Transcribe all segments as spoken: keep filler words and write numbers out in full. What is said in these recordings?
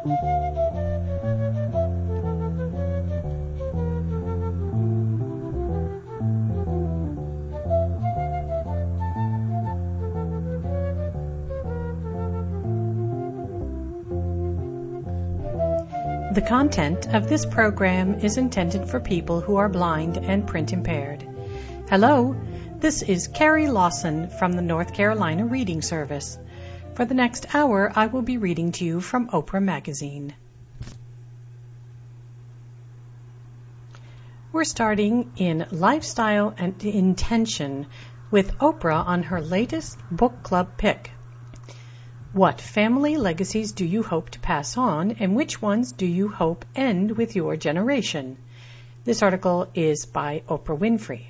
The content of this program is intended for people who are blind and print impaired. Hello, this is Carrie Lawson from the North Carolina Reading Service. For the next hour, I will be reading to you from Oprah Magazine. We're starting in Lifestyle and Intention with Oprah on her latest book club pick. What family legacies do you hope to pass on, and which ones do you hope end with your generation? This article is by Oprah Winfrey.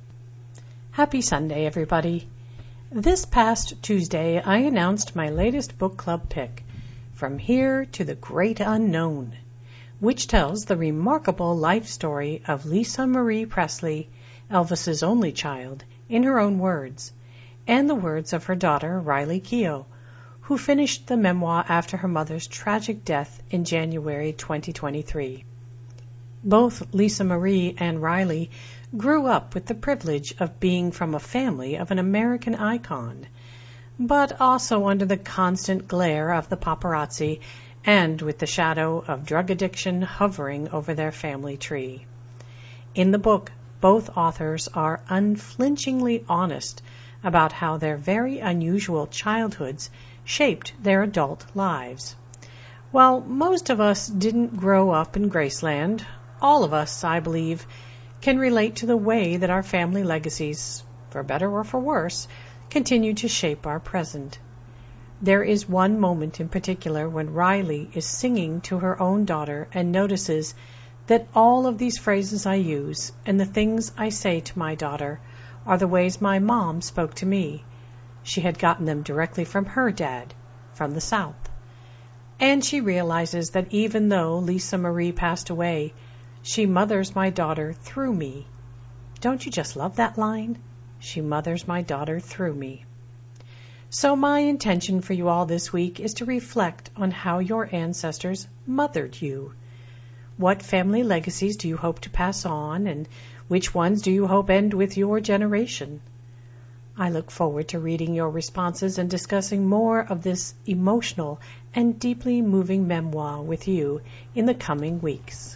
Happy Sunday, everybody. This past Tuesday, I announced my latest book club pick, From Here to the Great Unknown, which tells the remarkable life story of Lisa Marie Presley, Elvis's only child, in her own words, and the words of her daughter, Riley Keough, who finished the memoir after her mother's tragic death in January twenty twenty-three. Both Lisa Marie and Riley grew up with the privilege of being from a family of an American icon, but also under the constant glare of the paparazzi and with the shadow of drug addiction hovering over their family tree. In the book, both authors are unflinchingly honest about how their very unusual childhoods shaped their adult lives. While most of us didn't grow up in Graceland, all of us, I believe, can relate to the way that our family legacies, for better or for worse, continue to shape our present. There is one moment in particular when Riley is singing to her own daughter and notices that all of these phrases I use and the things I say to my daughter are the ways my mom spoke to me. She had gotten them directly from her dad, from the South. And she realizes that even though Lisa Marie passed away, she mothers my daughter through me. Don't you just love that line? She mothers my daughter through me. So my intention for you all this week is to reflect on how your ancestors mothered you. What family legacies do you hope to pass on, and which ones do you hope end with your generation? I look forward to reading your responses and discussing more of this emotional and deeply moving memoir with you in the coming weeks.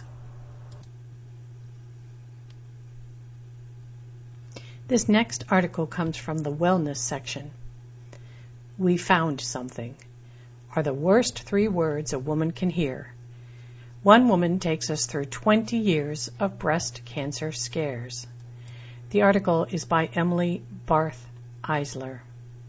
This next article comes from the wellness section. We found something are the worst three words a woman can hear. One woman takes us through twenty years of breast cancer scares. The article is by Emily Barth Eisler.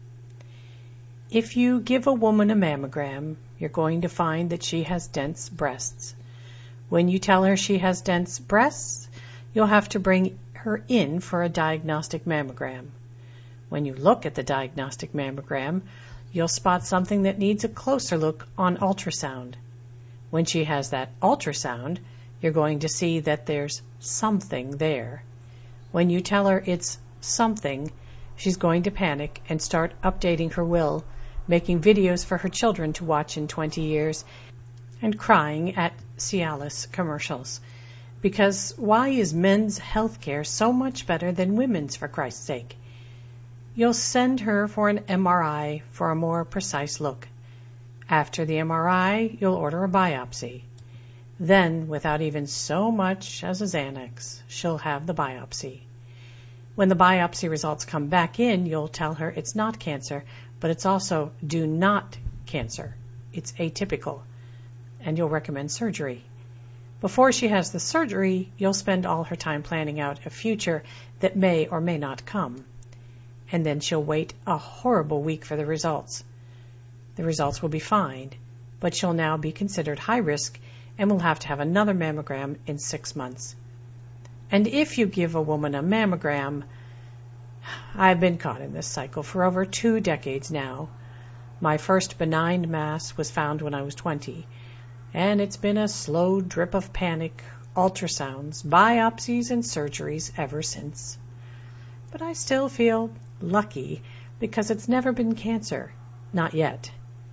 If you give a woman a mammogram, you're going to find that she has dense breasts. When you tell her she has dense breasts, you'll have to bring her in for a diagnostic mammogram. When you look at the diagnostic mammogram, you'll spot something that needs a closer look on ultrasound. When she has that ultrasound, you're going to see that there's something there. When you tell her it's something, she's going to panic and start updating her will, making videos for her children to watch in twenty years, and crying at Cialis commercials. Because why is men's health care so much better than women's, for Christ's sake? You'll send her for an M R I for a more precise look. After the M R I, you'll order a biopsy. Then, without even so much as a Xanax, she'll have the biopsy. When the biopsy results come back in, you'll tell her it's not cancer, but it's also do not cancer. It's atypical. And you'll recommend surgery. Before she has the surgery, you'll spend all her time planning out a future that may or may not come. And then she'll wait a horrible week for the results. The results will be fine, but she'll now be considered high risk and will have to have another mammogram in six months. And if you give a woman a mammogram, I've been caught in this cycle for over two decades now. My first benign mass was found when I was twenty, and it's been a slow drip of panic, ultrasounds, biopsies, and surgeries ever since. But I still feel lucky because it's never been cancer, not yet.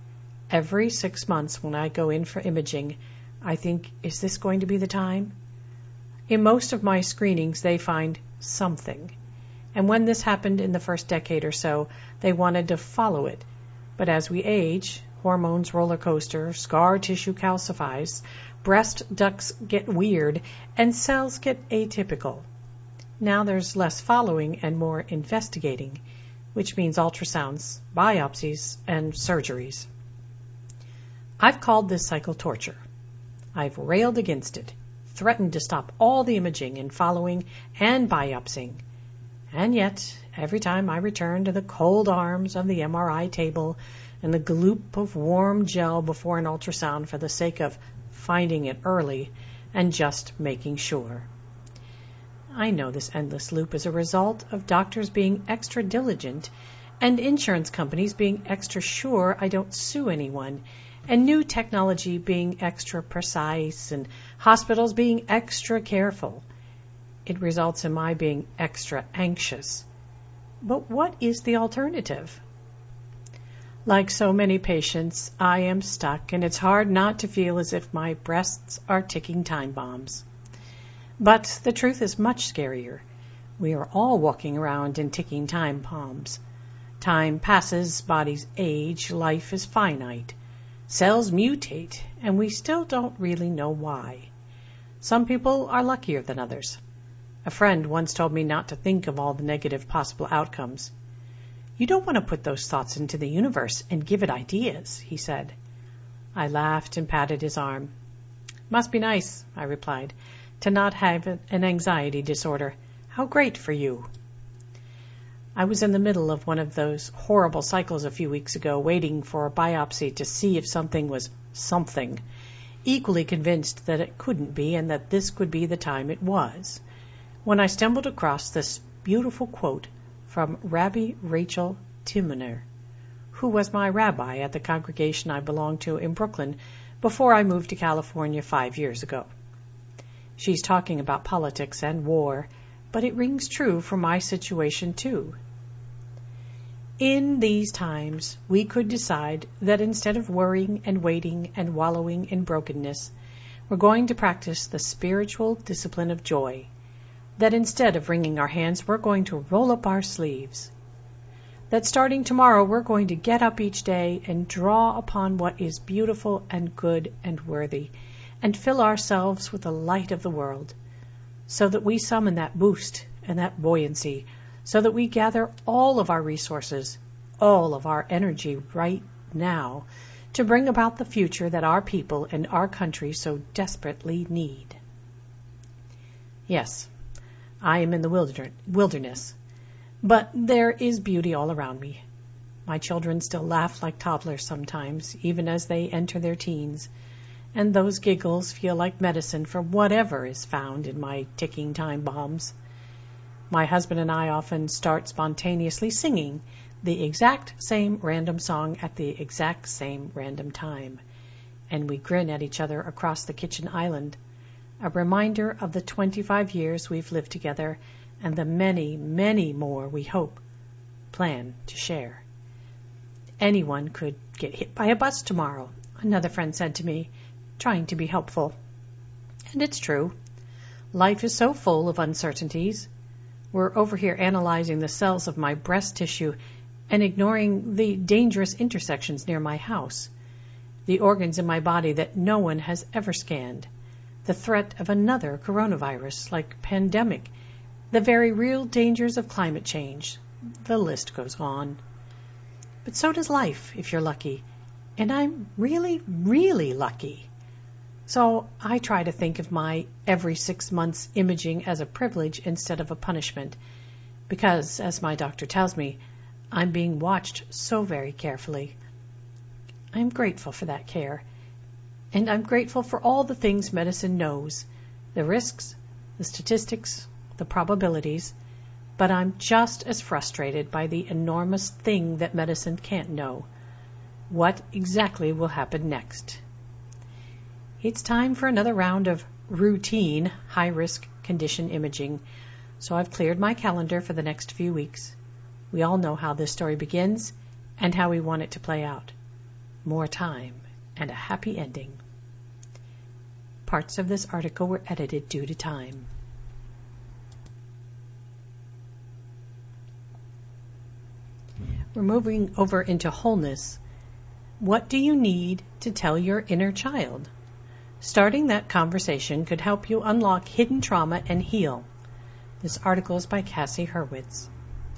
Every six months when I go in for imaging, I think, is this going to be the time? In most of my screenings, they find something. And when this happened in the first decade or so, they wanted to follow it. But as we age, hormones roller coaster, scar tissue calcifies, breast ducts get weird, and cells get atypical. Now there's less following and more investigating, which means ultrasounds, biopsies, and surgeries. I've called this cycle torture. I've railed against it, threatened to stop all the imaging and following and biopsying. And yet, every time I return to the cold arms of the M R I table and the gloop of warm gel before an ultrasound for the sake of finding it early and just making sure. I know this endless loop is a result of doctors being extra diligent and insurance companies being extra sure I don't sue anyone, and new technology being extra precise and hospitals being extra careful. It results in my being extra anxious. But what is the alternative? Like so many patients, I am stuck, and it's hard not to feel as if my breasts are ticking time bombs. But the truth is much scarier. We are all walking around in ticking time bombs. Time passes, bodies age, life is finite. Cells mutate, and we still don't really know why. Some people are luckier than others. A friend once told me not to think of all the negative possible outcomes. You don't want to put those thoughts into the universe and give it ideas, he said. I laughed and patted his arm. Must be nice, I replied, to not have an anxiety disorder. How great for you. I was in the middle of one of those horrible cycles a few weeks ago, waiting for a biopsy to see if something was something, equally convinced that it couldn't be and that this could be the time it was, when I stumbled across this beautiful quote from Rabbi Rachel Timoner, who was my rabbi at the congregation I belonged to in Brooklyn before I moved to California five years ago. She's talking about politics and war, but it rings true for my situation too. In these times, we could decide that instead of worrying and waiting and wallowing in brokenness, we're going to practice the spiritual discipline of joy. That instead of wringing our hands, we're going to roll up our sleeves. That starting tomorrow, we're going to get up each day and draw upon what is beautiful and good and worthy, and fill ourselves with the light of the world, so that we summon that boost and that buoyancy, so that we gather all of our resources, all of our energy right now, to bring about the future that our people and our country so desperately need. Yes, I am in the wilderness, but there is beauty all around me. My children still laugh like toddlers sometimes, even as they enter their teens, and those giggles feel like medicine for whatever is found in my ticking time bombs. My husband and I often start spontaneously singing the exact same random song at the exact same random time, and we grin at each other across the kitchen island, a reminder of the twenty-five years we've lived together and the many, many more we hope, plan to share. Anyone could get hit by a bus tomorrow, another friend said to me, trying to be helpful. And it's true. Life is so full of uncertainties. We're over here analyzing the cells of my breast tissue and ignoring the dangerous intersections near my house, the organs in my body that no one has ever scanned, the threat of another coronavirus like pandemic, the very real dangers of climate change. The list goes on. But so does life, if you're lucky. And I'm really, really lucky. So I try to think of my every six months imaging as a privilege instead of a punishment, because, as my doctor tells me, I'm being watched so very carefully. I'm grateful for that care, and I'm grateful for all the things medicine knows, the risks, the statistics, the probabilities, but I'm just as frustrated by the enormous thing that medicine can't know. What exactly will happen next? It's time for another round of routine high-risk condition imaging, so I've cleared my calendar for the next few weeks. We all know how this story begins and how we want it to play out. more time, and a happy ending. Parts of this article were edited due to time. We're moving over into wholeness. What do you need to tell your inner child? Starting that conversation could help you unlock hidden trauma and heal. This article is by Cassie Hurwitz.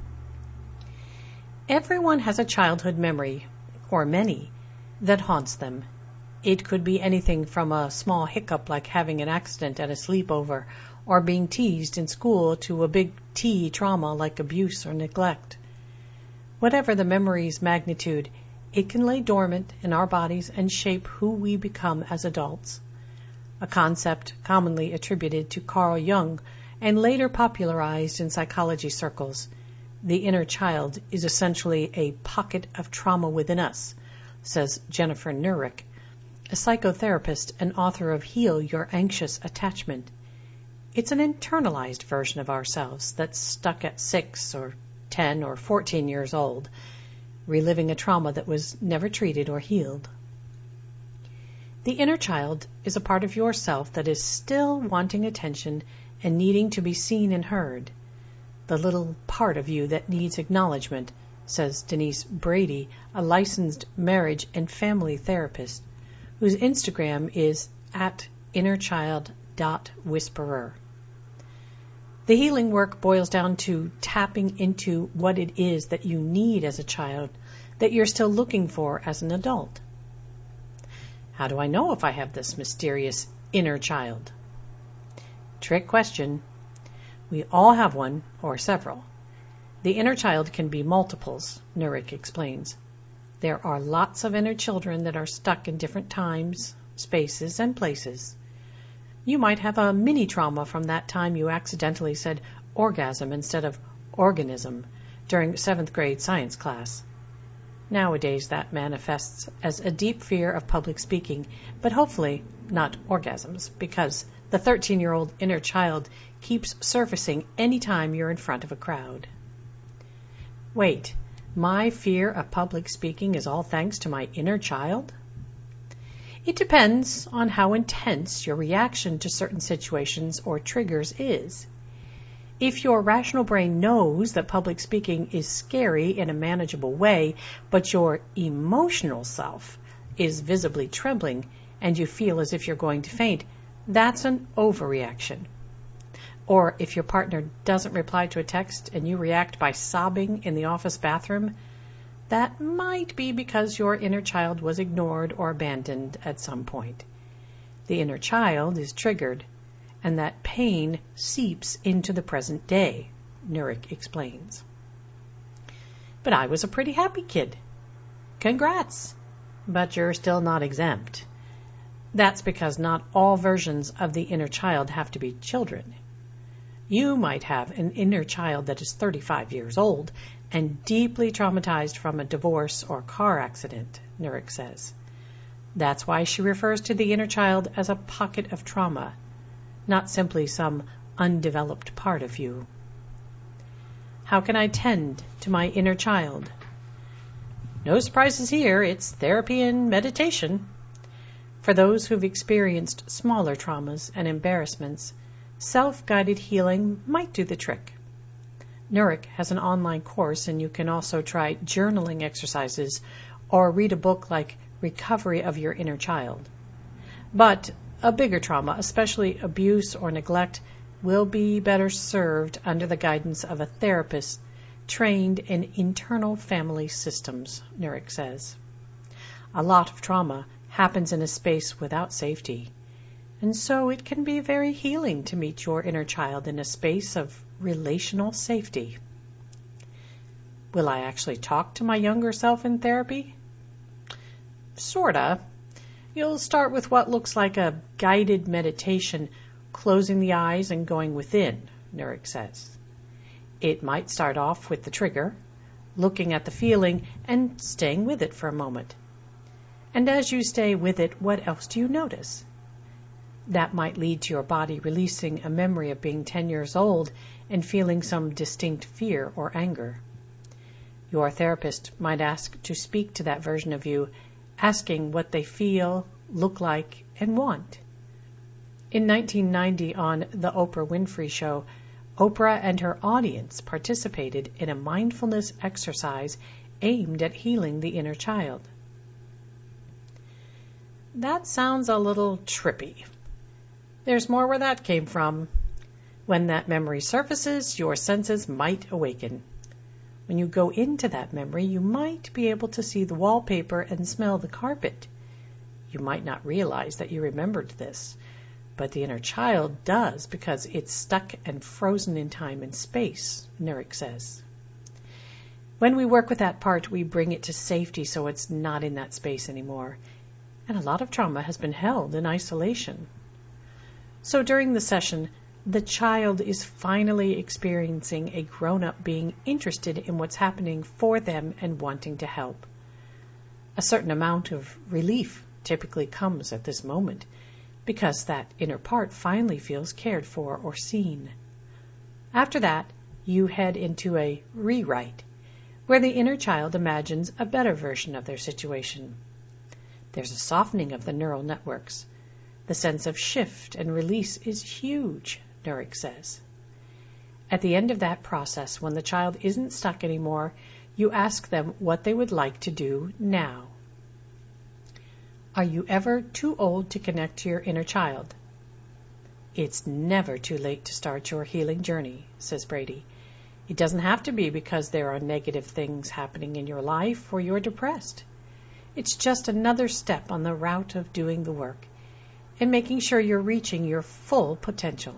Everyone has a childhood memory, or many, that haunts them. It could be anything from a small hiccup like having an accident at a sleepover, or being teased in school, to a big T trauma like abuse or neglect. Whatever the memory's magnitude, it can lay dormant in our bodies and shape who we become as adults. A concept commonly attributed to Carl Jung and later popularized in psychology circles. The inner child is essentially a pocket of trauma within us, says Jennifer Nurick, a psychotherapist and author of Heal Your Anxious Attachment. It's an internalized version of ourselves that's stuck at six or ten or fourteen years old, reliving a trauma that was never treated or healed. The inner child is a part of yourself that is still wanting attention and needing to be seen and heard. The little part of you that needs acknowledgement, says Denise Brady, a licensed marriage and family therapist, whose Instagram is at innerchild dot whisperer. The healing work boils down to tapping into what it is that you need as a child that you're still looking for as an adult. How do I know if I have this mysterious inner child? Trick question. We all have one or several. The inner child can be multiples, Nurick explains. There are lots of inner children that are stuck in different times, spaces, and places. You might have a mini trauma from that time you accidentally said orgasm instead of organism during seventh grade science class. Nowadays that manifests as a deep fear of public speaking, but hopefully not orgasms, because the thirteen-year-old inner child keeps surfacing any time you're in front of a crowd. Wait, my fear of public speaking is all thanks to my inner child? It depends on how intense your reaction to certain situations or triggers is. If your rational brain knows that public speaking is scary in a manageable way, but your emotional self is visibly trembling and you feel as if you're going to faint, that's an overreaction. Or if your partner doesn't reply to a text and you react by sobbing in the office bathroom, that might be because your inner child was ignored or abandoned at some point. The inner child is triggered, and that pain seeps into the present day, Nurick explains. But I was a pretty happy kid. Congrats! But you're still not exempt. That's because not all versions of the inner child have to be children. You might have an inner child that is thirty-five years old and deeply traumatized from a divorce or car accident, Nurick says. That's why she refers to the inner child as a pocket of trauma, not simply some undeveloped part of you. How can I tend to my inner child? No surprises here, it's therapy and meditation. For those who've experienced smaller traumas and embarrassments, self-guided healing might do the trick. Nurick has an online course, and you can also try journaling exercises or read a book like Recovery of Your Inner Child. But a bigger trauma, especially abuse or neglect, will be better served under the guidance of a therapist trained in internal family systems, Nurick says. A lot of trauma happens in a space without safety, and so it can be very healing to meet your inner child in a space of relational safety. Will I actually talk to my younger self in therapy? Sorta. You'll start with what looks like a guided meditation, closing the eyes and going within, Nurick says. It might start off with the trigger, looking at the feeling and staying with it for a moment. And as you stay with it, what else do you notice? That might lead to your body releasing a memory of being ten years old and feeling some distinct fear or anger. Your therapist might ask to speak to that version of you asking what they feel, look like, and want. In nineteen ninety on The Oprah Winfrey Show, Oprah and her audience participated in a mindfulness exercise aimed at healing the inner child. That sounds a little trippy. There's more where that came from. When that memory surfaces, your senses might awaken. When you go into that memory, you might be able to see the wallpaper and smell the carpet. You might not realize that you remembered this, but the inner child does because it's stuck and frozen in time and space, Nurek says. When we work with that part, we bring it to safety so it's not in that space anymore. And a lot of trauma has been held in isolation. So during the session, the child is finally experiencing a grown-up being interested in what's happening for them and wanting to help. A certain amount of relief typically comes at this moment because that inner part finally feels cared for or seen. After that, you head into a rewrite, where the inner child imagines a better version of their situation. There's a softening of the neural networks. The sense of shift and release is huge, Nurek says. At the end of that process, when the child isn't stuck anymore, you ask them what they would like to do now. Are you ever too old to connect to your inner child? It's never too late to start your healing journey, says Brady. It doesn't have to be because there are negative things happening in your life or you're depressed. It's just another step on the route of doing the work and making sure you're reaching your full potential.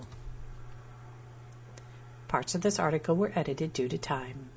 Parts of this article were edited due to time.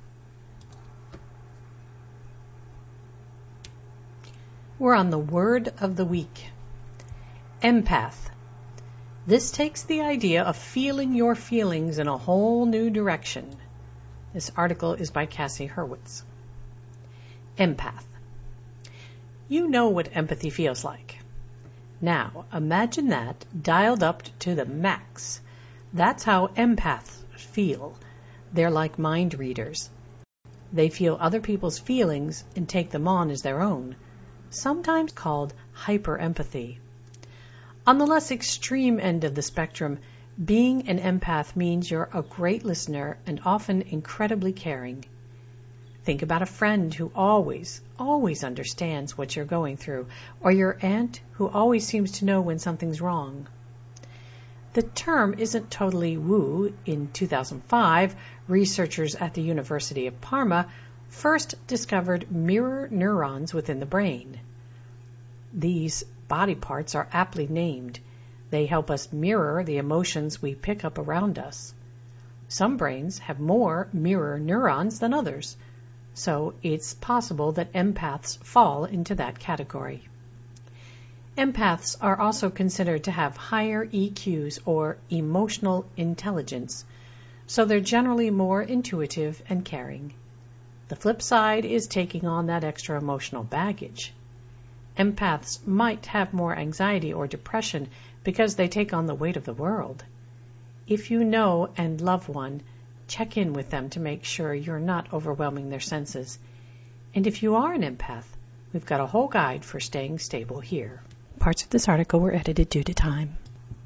We're on the word of the week. Empath. This takes the idea of feeling your feelings in a whole new direction. This article is by Cassie Hurwitz. Empath. You know what empathy feels like. Now, imagine that dialed up to the max. That's how empaths feel. They're like mind readers. They feel other people's feelings and take them on as their own, sometimes called hyperempathy. On the less extreme end of the spectrum, being an empath means you're a great listener and often incredibly caring. Think about a friend who always, always understands what you're going through, or your aunt who always seems to know when something's wrong. The term isn't totally woo. In two thousand five, researchers at the University of Parma first discovered mirror neurons within the brain. These body parts are aptly named. They help us mirror the emotions we pick up around us. Some brains have more mirror neurons than others, so it's possible that empaths fall into that category. Empaths are also considered to have higher E Qs or emotional intelligence, so they're generally more intuitive and caring. The flip side is taking on that extra emotional baggage. Empaths might have more anxiety or depression because they take on the weight of the world. If you know and love one, check in with them to make sure you're not overwhelming their senses. And if you are an empath, we've got a whole guide for staying stable here. Parts of this article were edited due to time.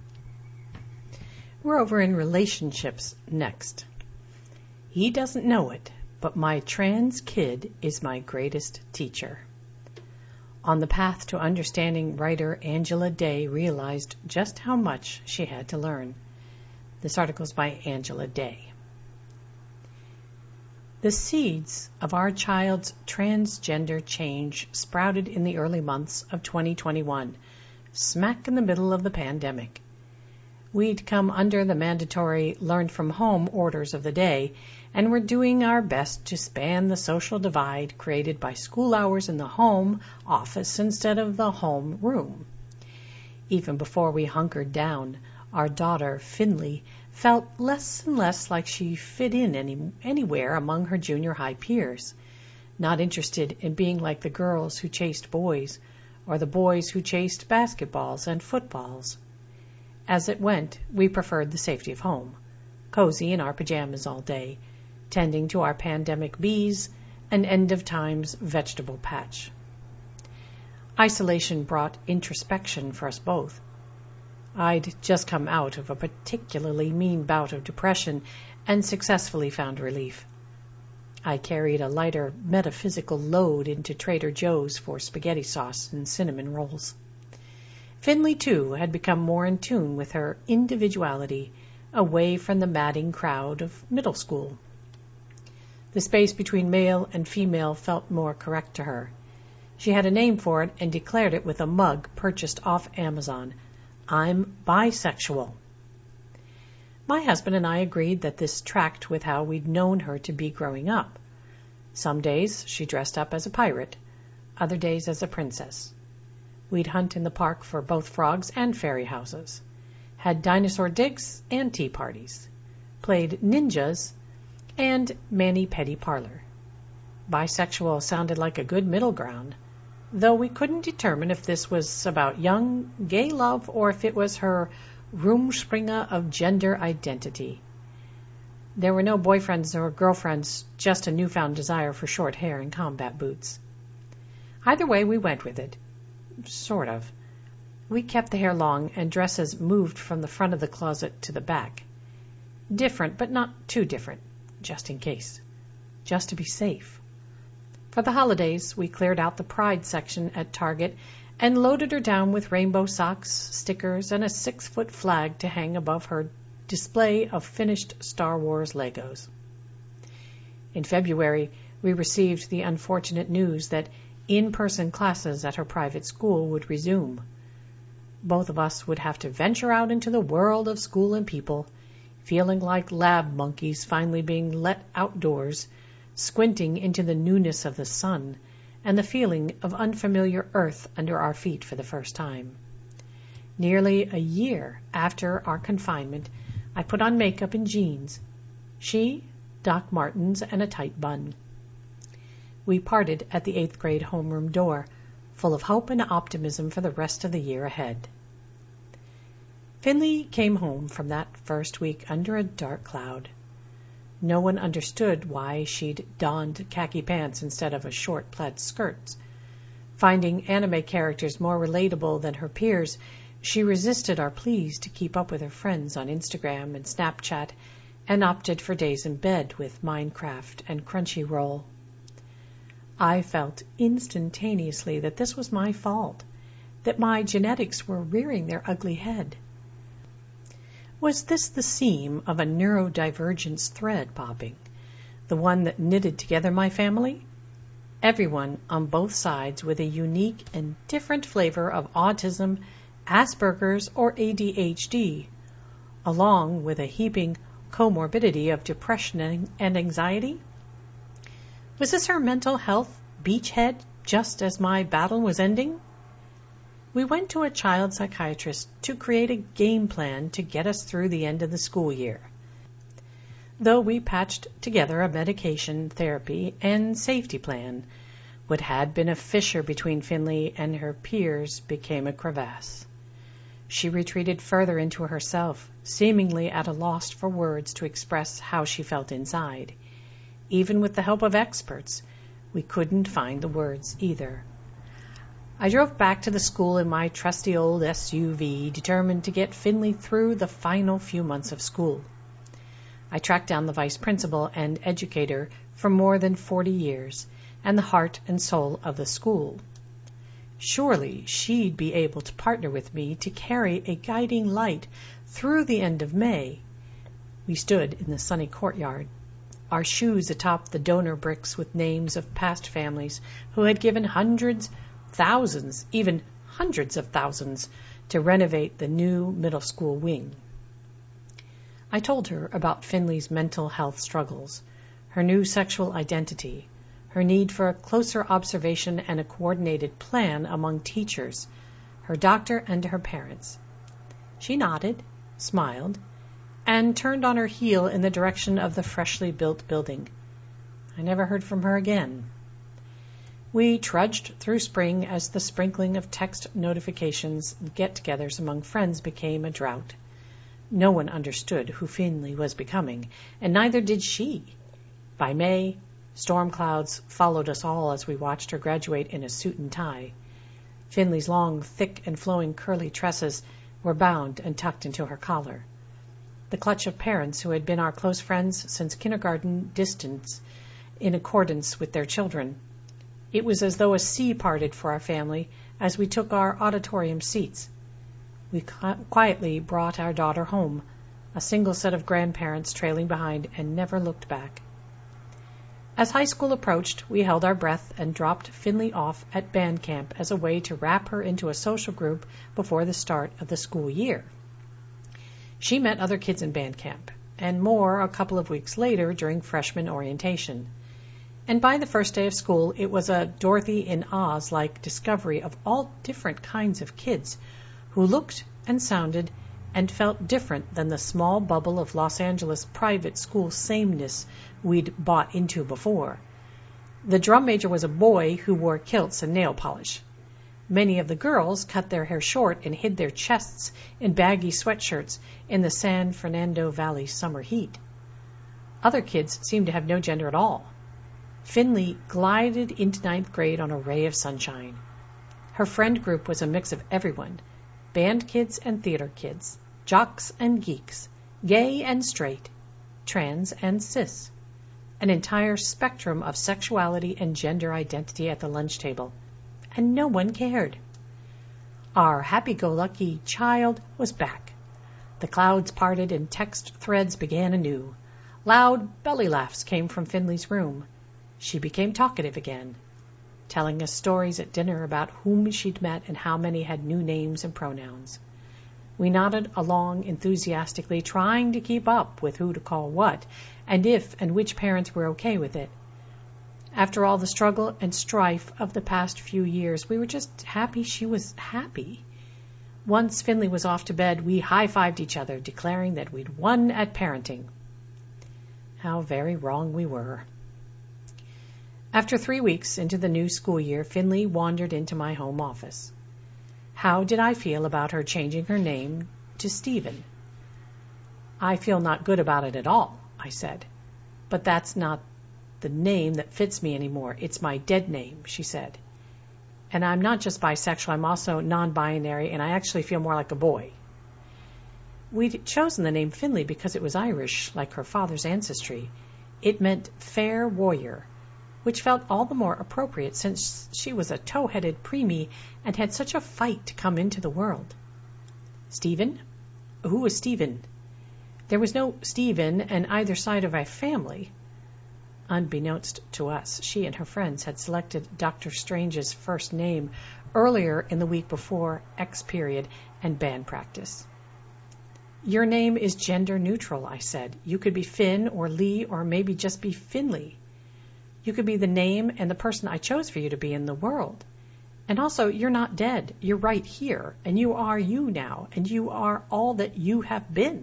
We're over in relationships next. He doesn't know it, but my trans kid is my greatest teacher. On the path to understanding, writer Angela Day realized just how much she had to learn. This article is by Angela Day. The seeds of our child's transgender change sprouted in the early months of twenty twenty-one, smack in the middle of the pandemic. We'd come under the mandatory learn-from-home orders of the day, and were doing our best to span the social divide created by school hours in the home office instead of the home room. Even before we hunkered down, our daughter, Finley, felt less and less like she fit in any, anywhere among her junior high peers, not interested in being like the girls who chased boys, or the boys who chased basketballs and footballs. As it went, we preferred the safety of home, cozy in our pajamas all day, tending to our pandemic bees and end-of-times vegetable patch. Isolation brought introspection for us both. I'd just come out of a particularly mean bout of depression and successfully found relief. I carried a lighter metaphysical load into Trader Joe's for spaghetti sauce and cinnamon rolls. Finley, too, had become more in tune with her individuality, away from the madding crowd of middle school. The space between male and female felt more correct to her. She had a name for it and declared it with a mug purchased off Amazon. I'm bisexual. My husband and I agreed that this tracked with how we'd known her to be growing up. Some days she dressed up as a pirate, other days as a princess. We'd hunt in the park for both frogs and fairy houses, had dinosaur digs and tea parties, played ninjas, and mani-pedi parlor. Bisexual sounded like a good middle ground, though we couldn't determine if this was about young, gay love or if it was her Rumspringa of gender identity. There were no boyfriends or girlfriends, just a newfound desire for short hair and combat boots. Either way, we went with it. Sort of. We kept the hair long and dresses moved from the front of the closet to the back. Different, but not too different, just in case. Just to be safe. For the holidays, we cleared out the Pride section at Target and loaded her down with rainbow socks, stickers, and a six-foot flag to hang above her display of finished Star Wars Legos. In February, we received the unfortunate news that in-person classes at her private school would resume. Both of us would have to venture out into the world of school and people, feeling like lab monkeys finally being let outdoors, squinting into the newness of the sun, and the feeling of unfamiliar earth under our feet for the first time. Nearly a year after our confinement, I put on makeup and jeans. She, Doc Martens, and a tight bun. We parted at the eighth grade homeroom door, full of hope and optimism for the rest of the year ahead. Finley came home from that first week under a dark cloud. No one understood why she'd donned khaki pants instead of a short plaid skirt. Finding anime characters more relatable than her peers, she resisted our pleas to keep up with her friends on Instagram and Snapchat and opted for days in bed with Minecraft and Crunchyroll. I felt instantaneously that this was my fault, that my genetics were rearing their ugly head. Was this the seam of a neurodivergence thread popping, the one that knitted together my family? Everyone on both sides with a unique and different flavor of autism, Asperger's, or A D H D, along with a heaping comorbidity of depression and anxiety? Was this her mental health beachhead just as my battle was ending? We went to a child psychiatrist to create a game plan to get us through the end of the school year. Though we patched together a medication, therapy, and safety plan, what had been a fissure between Finley and her peers became a crevasse. She retreated further into herself, seemingly at a loss for words to express how she felt inside. Even with the help of experts, we couldn't find the words either. I drove back to the school in my trusty old S U V, determined to get Finley through the final few months of school. I tracked down the vice principal and educator for more than forty years, and the heart and soul of the school. Surely she'd be able to partner with me to carry a guiding light through the end of May. We stood in the sunny courtyard, our shoes atop the donor bricks with names of past families who had given hundreds, thousands, even hundreds of thousands to renovate the new middle school wing. I told her about Finley's mental health struggles, her new sexual identity, her need for a closer observation and a coordinated plan among teachers, her doctor, and her parents. She nodded, smiled, and turned on her heel in the direction of the freshly built building. I never heard from her again. We trudged through spring as the sprinkling of text notifications and get-togethers among friends became a drought. No one understood who Finley was becoming, and neither did she. By May, storm clouds followed us all as we watched her graduate in a suit and tie. Finley's long, thick, and flowing curly tresses were bound and tucked into her collar. The clutch of parents who had been our close friends since kindergarten distance in accordance with their children. It was as though a sea parted for our family as we took our auditorium seats. We quietly brought our daughter home, a single set of grandparents trailing behind, and never looked back. As high school approached, we held our breath and dropped Finley off at band camp as a way to wrap her into a social group before the start of the school year. She met other kids in band camp, and more a couple of weeks later during freshman orientation. And by the first day of school, it was a Dorothy in Oz-like discovery of all different kinds of kids who looked and sounded and felt different than the small bubble of Los Angeles private school sameness we'd bought into before. The drum major was a boy who wore kilts and nail polish. Many of the girls cut their hair short and hid their chests in baggy sweatshirts in the San Fernando Valley summer heat. Other kids seemed to have no gender at all. Finley glided into ninth grade on a ray of sunshine. Her friend group was a mix of everyone, band kids and theater kids, jocks and geeks, gay and straight, trans and cis, an entire spectrum of sexuality and gender identity at the lunch table, and no one cared. Our happy-go-lucky child was back. The clouds parted and text threads began anew. Loud belly laughs came from Finley's room. She became talkative again, telling us stories at dinner about whom she'd met and how many had new names and pronouns. We nodded along enthusiastically, trying to keep up with who to call what, and if and which parents were okay with it. After all the struggle and strife of the past few years, we were just happy she was happy. Once Finley was off to bed, we high-fived each other, declaring that we'd won at parenting. How very wrong we were. After three weeks into the new school year, Finley wandered into my home office. How did I feel about her changing her name to Stephen? I feel not good about it at all, I said. But that's not the name that fits me anymore. It's my dead name, she said. And I'm not just bisexual, I'm also non-binary, and I actually feel more like a boy. We'd chosen the name Finley because it was Irish, like her father's ancestry. It meant fair warrior, which felt all the more appropriate since she was a tow-headed preemie and had such a fight to come into the world. Stephen? Who was Stephen? There was no Stephen on either side of our family. Unbeknownst to us, she and her friends had selected Doctor Strange's first name earlier in the week before X period and band practice. Your name is gender neutral, I said. You could be Finn or Lee or maybe just be Finley. You could be the name and the person I chose for you to be in the world. And also, you're not dead. You're right here, and you are you now, and you are all that you have been.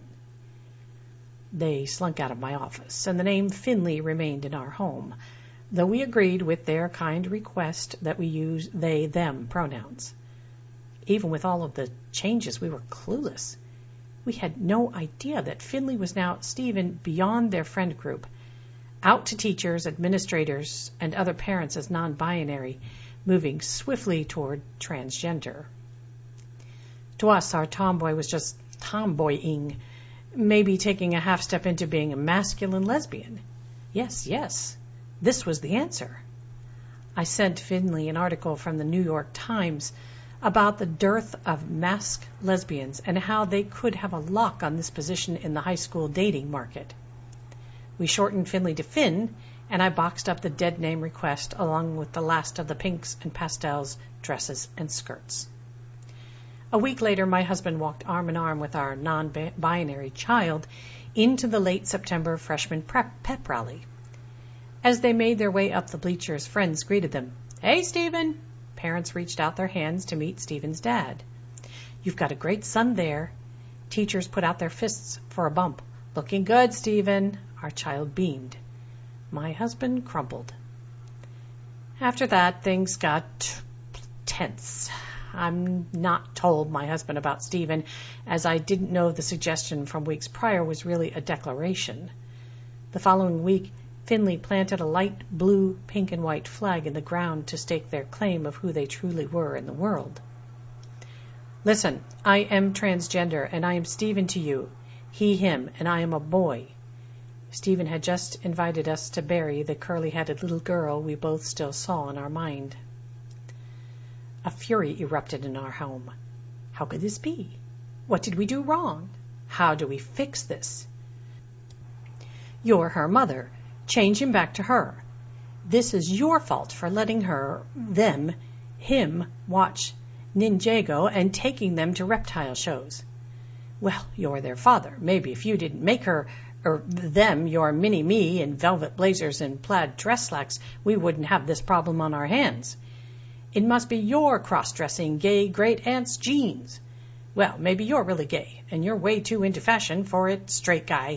They slunk out of my office, and the name Finley remained in our home, though we agreed with their kind request that we use they, them pronouns. Even with all of the changes, we were clueless. We had no idea that Finley was now Stephen beyond their friend group, out to teachers, administrators, and other parents as non-binary, moving swiftly toward transgender. To us, our tomboy was just tomboying, maybe taking a half step into being a masculine lesbian. Yes, yes, this was the answer. I sent Finley an article from the New York Times about the dearth of masked lesbians and how they could have a lock on this position in the high school dating market. We shortened Finley to Finn, and I boxed up the dead name request along with the last of the pinks and pastels, dresses, and skirts. A week later, my husband walked arm in arm with our non-binary child into the late September freshman prep pep rally. As they made their way up the bleachers, friends greeted them. Hey, Stephen! Parents reached out their hands to meet Stephen's dad. You've got a great son there. Teachers put out their fists for a bump. Looking good, Stephen. Our child beamed. My husband crumpled. After that, things got tense. I'm not told my husband about Stephen, as I didn't know the suggestion from weeks prior was really a declaration. The following week, Finley planted a light blue, pink, and white flag in the ground to stake their claim of who they truly were in the world. Listen, I am transgender, and I am Stephen to you, he, him, and I am a boy. Stephen had just invited us to bury the curly-headed little girl we both still saw in our mind. A fury erupted in our home. How could this be? What did we do wrong? How do we fix this? You're her mother. Change him back to her. This is your fault for letting her, them, him, watch Ninjago and taking them to reptile shows. Well, you're their father. Maybe if you didn't make her, or them, your mini-me in velvet blazers and plaid dress slacks, we wouldn't have this problem on our hands. It must be your cross-dressing gay great-aunt's genes. Well, maybe you're really gay, and you're way too into fashion for it, straight guy.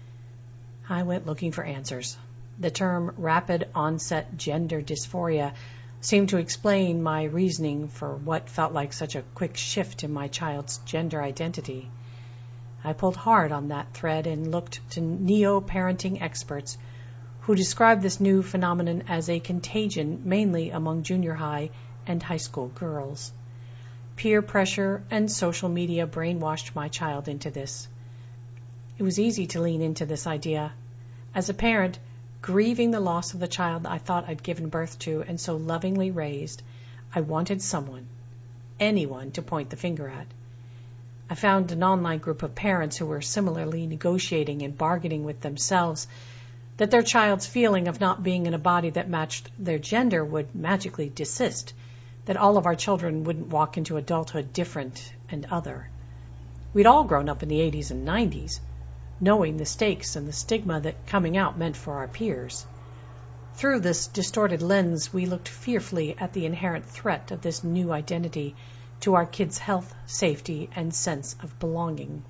I went looking for answers. The term rapid onset gender dysphoria seemed to explain my reasoning for what felt like such a quick shift in my child's gender identity. I pulled hard on that thread and looked to neo-parenting experts who described this new phenomenon as a contagion mainly among junior high and high school girls. Peer pressure and social media brainwashed my child into this. It was easy to lean into this idea. As a parent, grieving the loss of the child I thought I'd given birth to and so lovingly raised, I wanted someone, anyone, to point the finger at. I found an online group of parents who were similarly negotiating and bargaining with themselves that their child's feeling of not being in a body that matched their gender would magically desist, that all of our children wouldn't walk into adulthood different and other. We'd all grown up in the eighties and nineties, knowing the stakes and the stigma that coming out meant for our peers. Through this distorted lens, we looked fearfully at the inherent threat of this new identity to our kids' health, safety, and sense of belonging.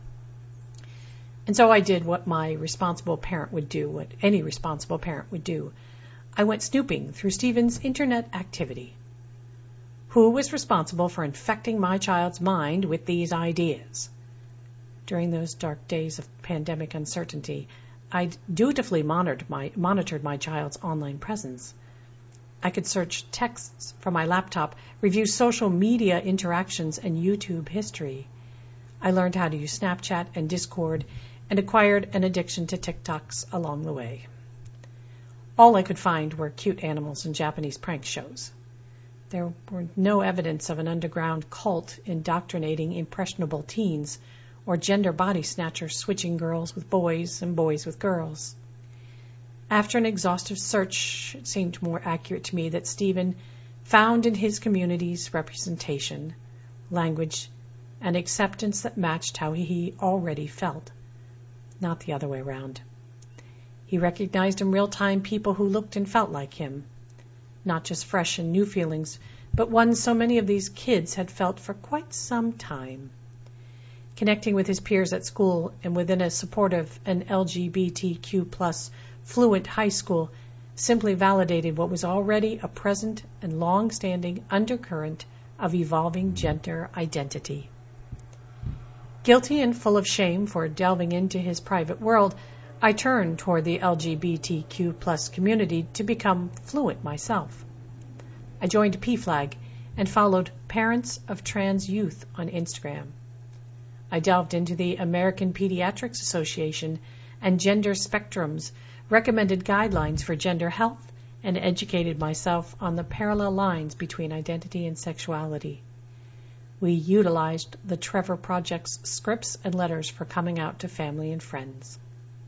And so I did what my responsible parent would do, what any responsible parent would do. I went snooping through Stephen's internet activity. Who was responsible for infecting my child's mind with these ideas? During those dark days of pandemic uncertainty, I dutifully monitored my, monitored my child's online presence. I could search texts from my laptop, review social media interactions and YouTube history. I learned how to use Snapchat and Discord and acquired an addiction to TikToks along the way. All I could find were cute animals and Japanese prank shows. There were no evidence of an underground cult indoctrinating impressionable teens or gender body snatchers switching girls with boys and boys with girls. After an exhaustive search, it seemed more accurate to me that Stephen found in his community's representation, language, and acceptance that matched how he already felt, not the other way around. He recognized in real time people who looked and felt like him, not just fresh and new feelings, but ones so many of these kids had felt for quite some time. Connecting with his peers at school and within a supportive and L G B T Q plus fluent high school simply validated what was already a present and long-standing undercurrent of evolving gender identity. Guilty and full of shame for delving into his private world, I turned toward the L G B T Q plus community to become fluent myself. I joined P FLAG and followed Parents of Trans Youth on Instagram. I delved into the American Pediatrics Association and Gender Spectrum's recommended guidelines for gender health and educated myself on the parallel lines between identity and sexuality. We utilized the Trevor Project's scripts and letters for coming out to family and friends.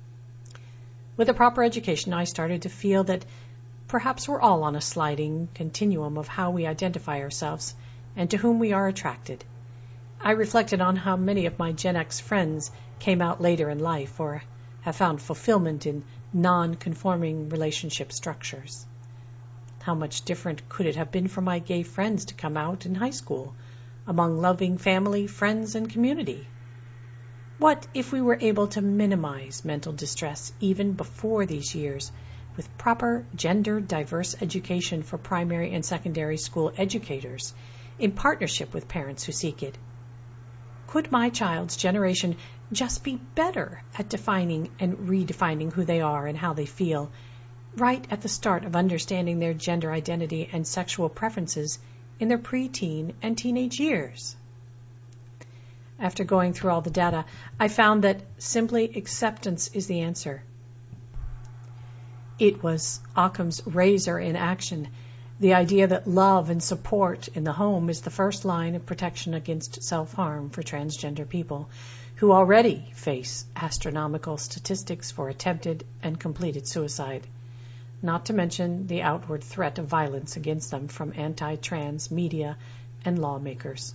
With a proper education, I started to feel that perhaps we're all on a sliding continuum of how we identify ourselves and to whom we are attracted. I reflected on how many of my Gen X friends came out later in life or have found fulfillment in non-conforming relationship structures. How much different could it have been for my gay friends to come out in high school, among loving family, friends, and community? What if we were able to minimize mental distress even before these years with proper gender-diverse education for primary and secondary school educators in partnership with parents who seek it? Could my child's generation just be better at defining and redefining who they are and how they feel, right at the start of understanding their gender identity and sexual preferences in their preteen and teenage years. After going through all the data, I found that simply acceptance is the answer. It was Occam's razor in action, the idea that love and support in the home is the first line of protection against self-harm for transgender people who already face astronomical statistics for attempted and completed suicide, not to mention the outward threat of violence against them from anti-trans media and lawmakers.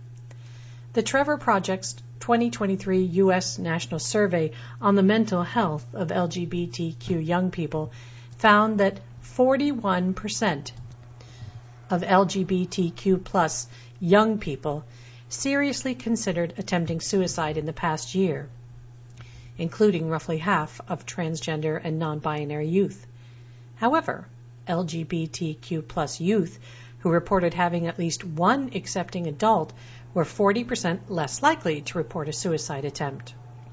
The Trevor Project's twenty twenty-three U S National Survey on the mental health of L G B T Q young people found that forty-one percent of L G B T Q plus young people seriously considered attempting suicide in the past year, including roughly half of transgender and non-binary youth. However, L G B T Q plus youth who reported having at least one accepting adult were forty percent less likely to report a suicide attempt.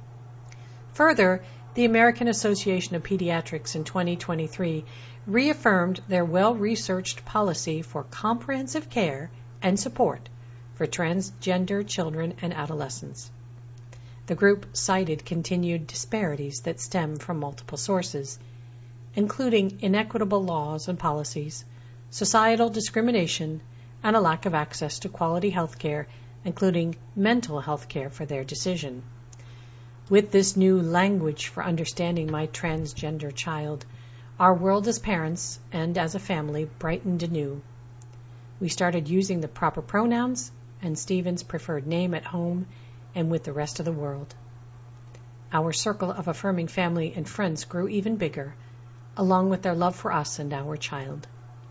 Further, the American Association of Pediatrics in twenty twenty-three reaffirmed their well-researched policy for comprehensive care and support for transgender children and adolescents. The group cited continued disparities that stem from multiple sources, including inequitable laws and policies, societal discrimination, and a lack of access to quality health care, including mental health care for their decision. With this new language for understanding my transgender child, our world as parents and as a family brightened anew. We started using the proper pronouns and Stephen's preferred name at home and with the rest of the world. Our circle of affirming family and friends grew even bigger, along with their love for us and our child.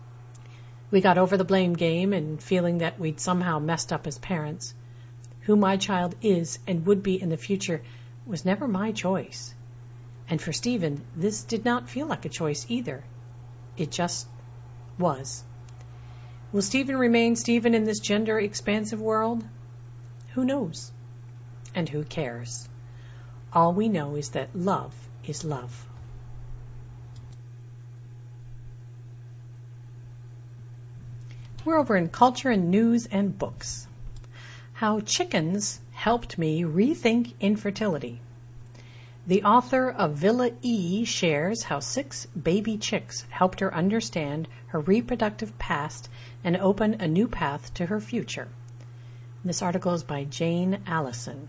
We got over the blame game and feeling that we'd somehow messed up as parents. Who my child is and would be in the future was never my choice. And for Stephen, this did not feel like a choice either. It just was. Will Stephen remain Stephen in this gender-expansive world? Who knows? And who cares? All we know is that love is love. We're over in Culture and News and Books. How Chickens Helped Me Rethink Infertility. The author of Villa E shares how six baby chicks helped her understand her reproductive past and open a new path to her future. This article is by Jane Allison.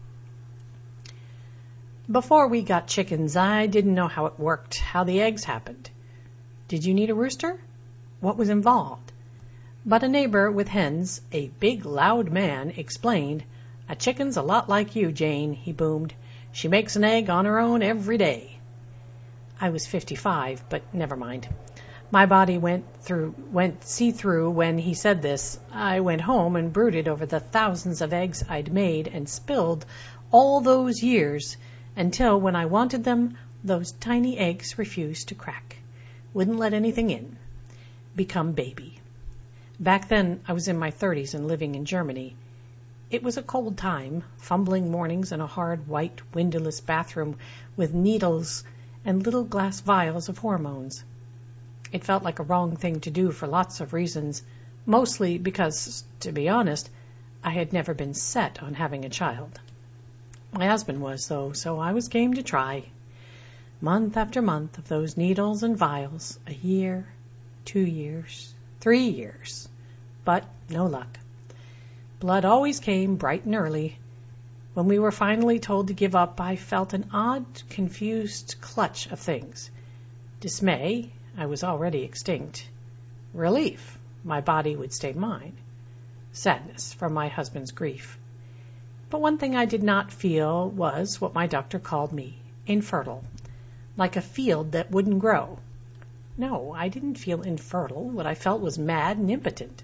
Before we got chickens, I didn't know how it worked, how the eggs happened. Did you need a rooster? What was involved? But a neighbor with hens, a big, loud man, explained, "A chicken's a lot like you, Jane," he boomed. "She makes an egg on her own every day." I was fifty-five, but never mind. My body went through, went see-through when he said this. I went home and brooded over the thousands of eggs I'd made and spilled all those years until when I wanted them, those tiny eggs refused to crack, wouldn't let anything in, become baby. Back then, I was in my thirties and living in Germany. It was a cold time, fumbling mornings in a hard, white, windowless bathroom with needles and little glass vials of hormones. It felt like a wrong thing to do for lots of reasons, mostly because, to be honest, I had never been set on having a child. My husband was, though, so I was game to try. Month after month of those needles and vials, a year, two years, three years, but no luck. Blood always came bright and early. When we were finally told to give up, I felt an odd, confused clutch of things. Dismay, I was already extinct. Relief, my body would stay mine. Sadness from my husband's grief. But one thing I did not feel was what my doctor called me, infertile, like a field that wouldn't grow. No, I didn't feel infertile. What I felt was mad and impotent.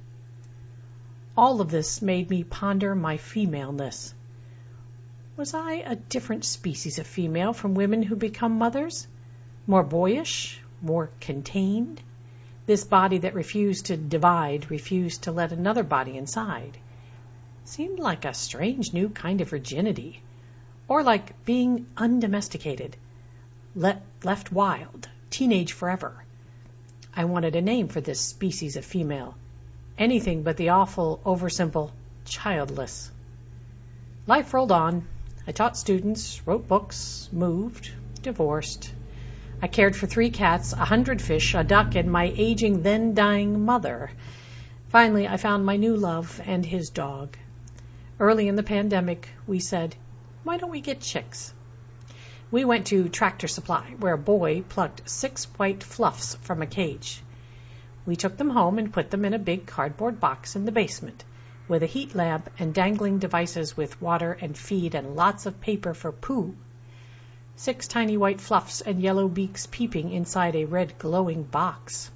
All of this made me ponder my femaleness. Was I a different species of female from women who become mothers? More boyish? More contained? This body that refused to divide, refused to let another body inside. Seemed like a strange new kind of virginity. Or like being undomesticated, let, left wild, teenage forever. I wanted a name for this species of female. Anything but the awful, oversimple, childless. Life rolled on. I taught students, wrote books, moved, divorced. I cared for three cats, a hundred fish, a duck, and my aging, then dying mother. Finally, I found my new love and his dog. Early in the pandemic, we said, why don't we get chicks? We went to Tractor Supply, where a boy plucked six white fluffs from a cage. We took them home and put them in a big cardboard box in the basement, with a heat lamp and dangling devices with water and feed and lots of paper for poo. Six tiny white fluffs and yellow beaks peeping inside a red glowing box.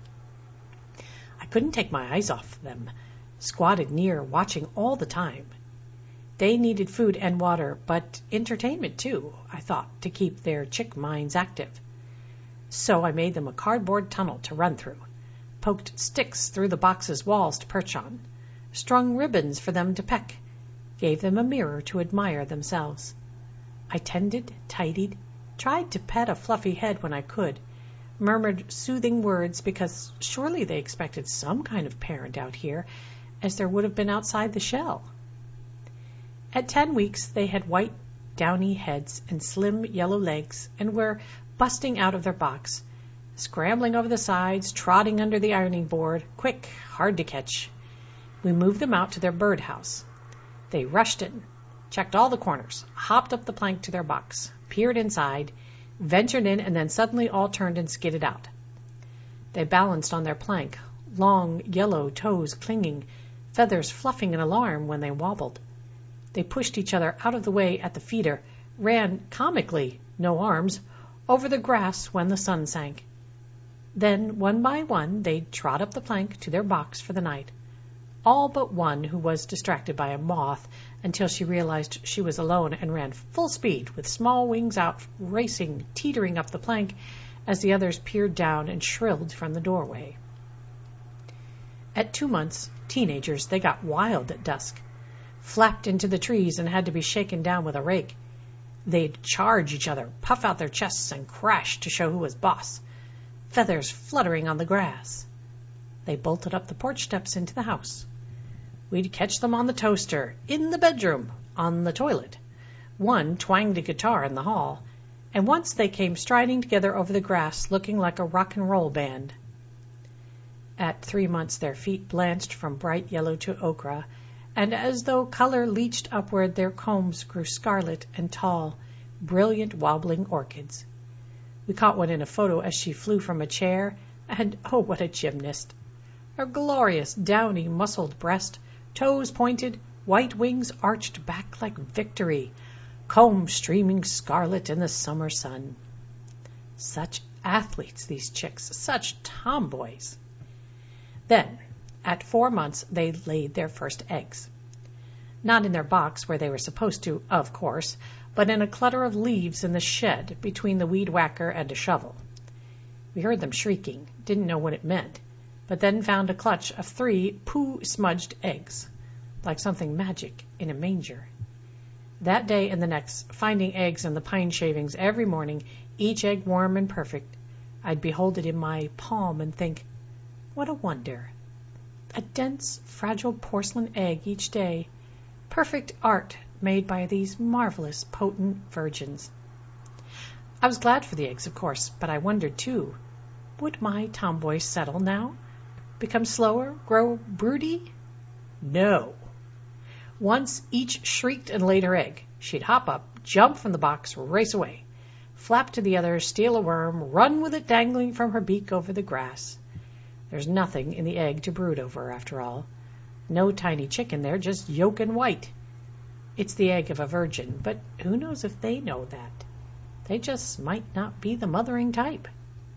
I couldn't take my eyes off them, squatted near, watching all the time. They needed food and water, but entertainment too, I thought, to keep their chick minds active. So I made them a cardboard tunnel to run through, poked sticks through the box's walls to perch on, strung ribbons for them to peck, gave them a mirror to admire themselves. I tended, tidied, tried to pet a fluffy head when I could, murmured soothing words because surely they expected some kind of parent out here, as there would have been outside the shell. At ten weeks, they had white, downy heads and slim yellow legs and were busting out of their box, scrambling over the sides, trotting under the ironing board, quick, hard to catch. We moved them out to their birdhouse. They rushed in, checked all the corners, hopped up the plank to their box, peered inside, ventured in, and then suddenly all turned and skidded out. They balanced on their plank, long yellow toes clinging, feathers fluffing in alarm when they wobbled. They pushed each other out of the way at the feeder, ran comically, no arms, over the grass when the sun sank. Then, one by one, they trod up the plank to their box for the night, all but one who was distracted by a moth until she realized she was alone and ran full speed with small wings out, racing, teetering up the plank as the others peered down and shrilled from the doorway. At two months, teenagers, they got wild at dusk, flapped into the trees and had to be shaken down with a rake. They'd charge each other, puff out their chests, and crash to show who was boss, feathers fluttering on the grass. They bolted up the porch steps into the house. We'd catch them on the toaster, in the bedroom, on the toilet. One twanged a guitar in the hall, and once they came striding together over the grass looking like a rock and roll band. At three months their feet blanched from bright yellow to ochre, and as though color leached upward, their combs grew scarlet and tall, brilliant wobbling orchids. We caught one in a photo as she flew from a chair, and oh, what a gymnast! Her glorious, downy, muscled breast, toes pointed, white wings arched back like victory, comb streaming scarlet in the summer sun. Such athletes, these chicks, such tomboys. Then, at four months, they laid their first eggs. Not in their box where they were supposed to, of course, but in a clutter of leaves in the shed between the weed whacker and a shovel. We heard them shrieking, didn't know what it meant, but then found a clutch of three poo-smudged eggs, like something magic in a manger. That day and the next, finding eggs in the pine shavings every morning, each egg warm and perfect, I'd behold it in my palm and think, what a wonder! A dense, fragile porcelain egg each day, perfect art made by these marvelous, potent virgins. I was glad for the eggs, of course, but I wondered, too, would my tomboy settle now? Become slower? Grow broody? No. Once each shrieked and laid her egg. She'd hop up, jump from the box, race away, flap to the other, steal a worm, run with it dangling from her beak over the grass. There's nothing in the egg to brood over, after all. No tiny chick in there, just yolk and white. It's the egg of a virgin, but who knows if they know that? They just might not be the mothering type.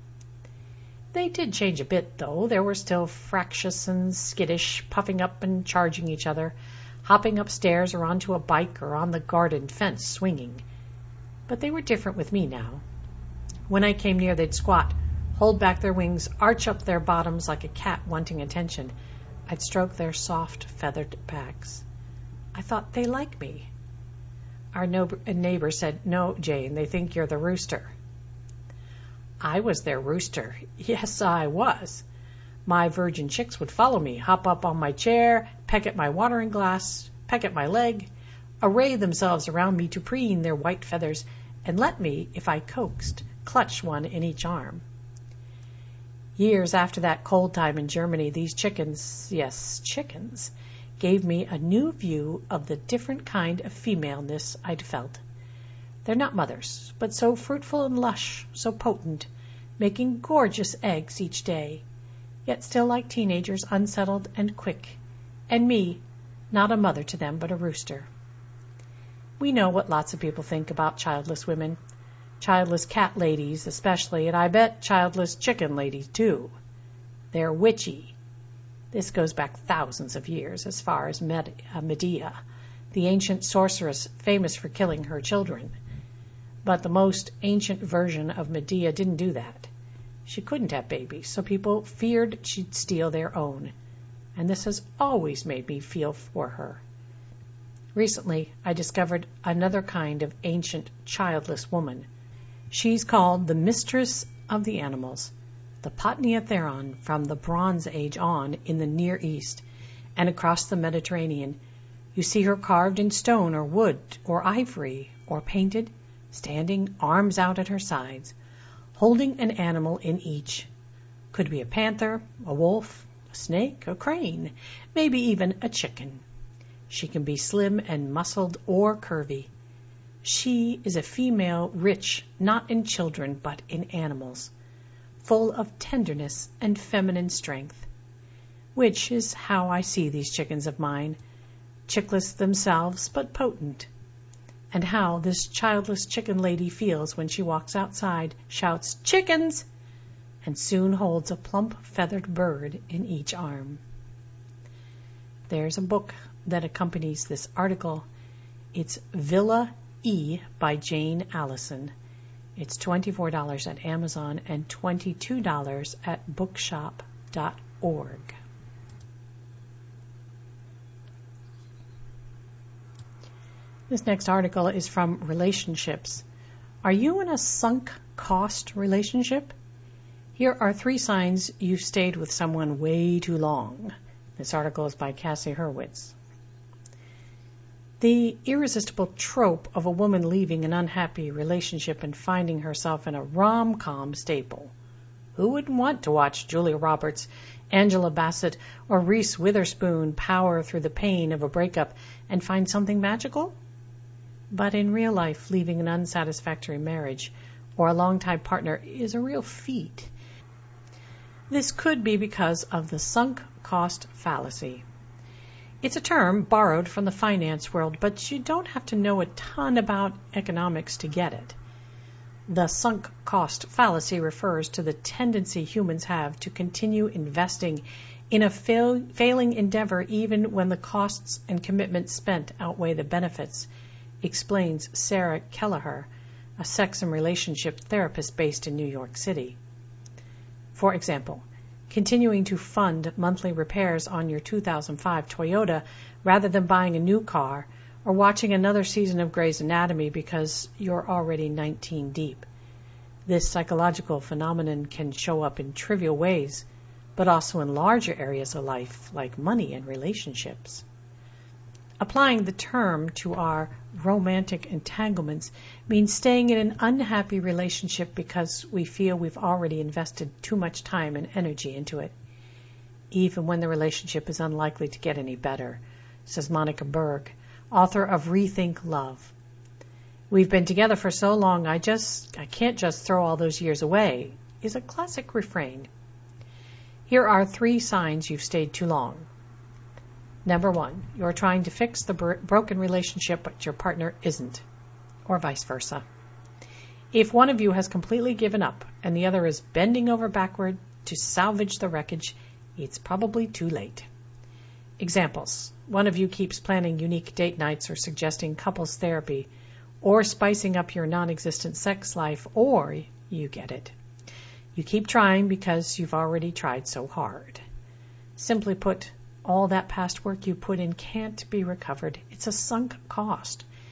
They did change a bit, though. They were still fractious and skittish, puffing up and charging each other, hopping upstairs or onto a bike or on the garden fence swinging. But they were different with me now. When I came near, they'd squat, hold back their wings, arch up their bottoms like a cat wanting attention. I'd stroke their soft, feathered backs. I thought they liked me. Our neighbor said, "No, Jane, they think you're the rooster." I was their rooster. Yes, I was. My virgin chicks would follow me, hop up on my chair, peck at my watering glass, peck at my leg, array themselves around me to preen their white feathers, and let me, if I coaxed, clutch one in each arm. Years after that cold time in Germany, these chickens, yes, chickens, gave me a new view of the different kind of femaleness I'd felt. They're not mothers, but so fruitful and lush, so potent, making gorgeous eggs each day, yet still like teenagers, unsettled and quick, and me, not a mother to them, but a rooster. We know what lots of people think about childless women, childless cat ladies especially, and I bet childless chicken ladies too. They're witchy. This goes back thousands of years, as far as Med- uh, Medea, the ancient sorceress famous for killing her children. But the most ancient version of Medea didn't do that. She couldn't have babies, so people feared she'd steal their own. And this has always made me feel for her. Recently, I discovered another kind of ancient childless woman. She's called the Mistress of the Animals, the Potnia Theron from the Bronze Age on in the Near East and across the Mediterranean. You see her carved in stone or wood or ivory or painted, standing arms out at her sides, holding an animal in each. Could be a panther, a wolf, a snake, a crane, maybe even a chicken. She can be slim and muscled or curvy. She is a female rich not in children but in animals, full of tenderness and feminine strength, which is how I see these chickens of mine, chickless themselves but potent, and how this childless chicken lady feels when she walks outside, shouts, "Chickens!" and soon holds a plump feathered bird in each arm. There's a book that accompanies this article. It's Villa E by Jane Allison. It's twenty-four dollars at Amazon and twenty-two dollars at bookshop dot org. This next article is from Relationships. Are you in a sunk cost relationship? Here are three signs you've stayed with someone way too long. This article is by Cassie Hurwitz. The irresistible trope of a woman leaving an unhappy relationship and finding herself in a rom-com staple. Who wouldn't want to watch Julia Roberts, Angela Bassett, or Reese Witherspoon power through the pain of a breakup and find something magical? But in real life, leaving an unsatisfactory marriage or a longtime partner is a real feat. This could be because of the sunk cost fallacy. It's a term borrowed from the finance world, but you don't have to know a ton about economics to get it. The sunk cost fallacy refers to the tendency humans have to continue investing in a fail, failing endeavor even when the costs and commitments spent outweigh the benefits, explains Sarah Kelleher, a sex and relationship therapist based in New York City. For example, continuing to fund monthly repairs on your two thousand five Toyota rather than buying a new car, or watching another season of Grey's Anatomy because you're already nineteen deep. This psychological phenomenon can show up in trivial ways, but also in larger areas of life like money and relationships. Applying the term to our romantic entanglements means staying in an unhappy relationship because we feel we've already invested too much time and energy into it, even when the relationship is unlikely to get any better, says Monica Berg, author of Rethink Love. We've been together for so long, I just, I can't just throw all those years away, is a classic refrain. Here are three signs you've stayed too long. Number one, you're trying to fix the bro- broken relationship, but your partner isn't, or vice versa. If one of you has completely given up and the other is bending over backward to salvage the wreckage, it's probably too late. Examples. One of you keeps planning unique date nights or suggesting couples therapy, or spicing up your non-existent sex life, or you get it. You keep trying because you've already tried so hard. Simply put, all that past work you put in can't be recovered. It's a sunk cost.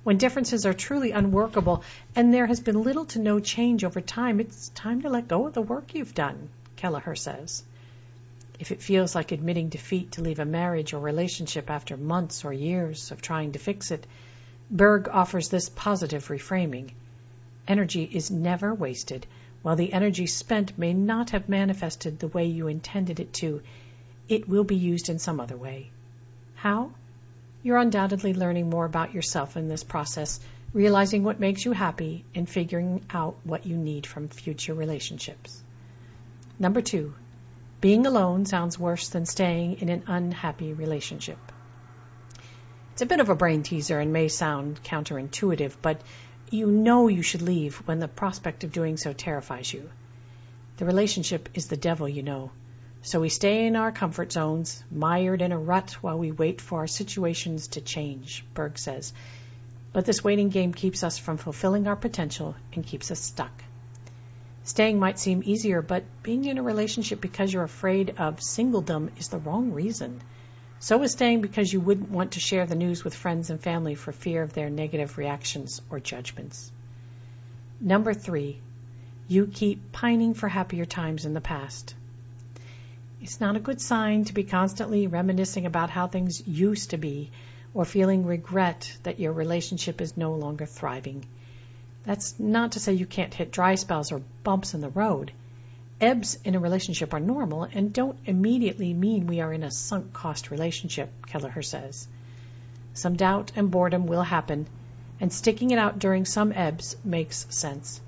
When differences are truly unworkable and there has been little to no change over time, it's time to let go of the work you've done, Kelleher says. If it feels like admitting defeat to leave a marriage or relationship after months or years of trying to fix it, Berg offers this positive reframing. Energy is never wasted. While the energy spent may not have manifested the way you intended it to, it will be used in some other way. How? You're undoubtedly learning more about yourself in this process, realizing what makes you happy, and figuring out what you need from future relationships. Number two, being alone sounds worse than staying in an unhappy relationship. It's a bit of a brain teaser and may sound counterintuitive, but you know you should leave when the prospect of doing so terrifies you. The relationship is the devil, you know. So we stay in our comfort zones, mired in a rut while we wait for our situations to change, Berg says. But this waiting game keeps us from fulfilling our potential and keeps us stuck. Staying might seem easier, but being in a relationship because you're afraid of singledom is the wrong reason. So is staying because you wouldn't want to share the news with friends and family for fear of their negative reactions or judgments. Number three, you keep pining for happier times in the past. It's not a good sign to be constantly reminiscing about how things used to be or feeling regret that your relationship is no longer thriving. That's not to say you can't hit dry spells or bumps in the road. Ebbs in a relationship are normal and don't immediately mean we are in a sunk cost relationship, Kelleher says. Some doubt and boredom will happen, and sticking it out during some ebbs makes sense.